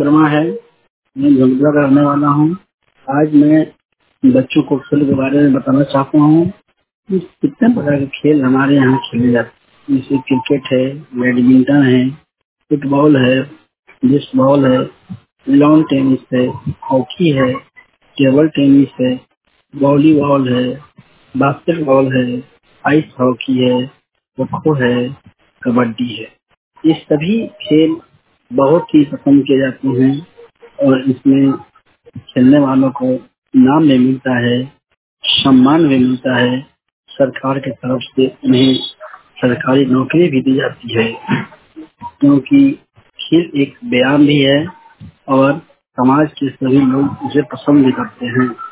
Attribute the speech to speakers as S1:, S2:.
S1: वर्मा है। मैं झुंझुनू का रहने वाला हूँ। आज मैं बच्चों को खेल के बारे में बताना चाहता हूँ कि कितने प्रकार के खेल हमारे यहाँ खेले जाते हैं। जैसे क्रिकेट है, बैडमिंटन है, फुटबॉल है, बेसबॉल है, लॉन टेनिस है, हॉकी है, टेबल टेनिस है, वॉलीबॉल है, बास्केटबॉल है, आइस हॉकी है, खो-खो है, कबड्डी है। ये सभी खेल बहुत ही पसंद किए जाते हैं और इसमें खेलने वालों को इनाम भी मिलता है, सम्मान भी मिलता है। सरकार की तरफ से उन्हें सरकारी नौकरी भी दी जाती है, क्योंकि खेल एक व्यायाम भी है और समाज के सभी लोग इसे पसंद भी करते हैं।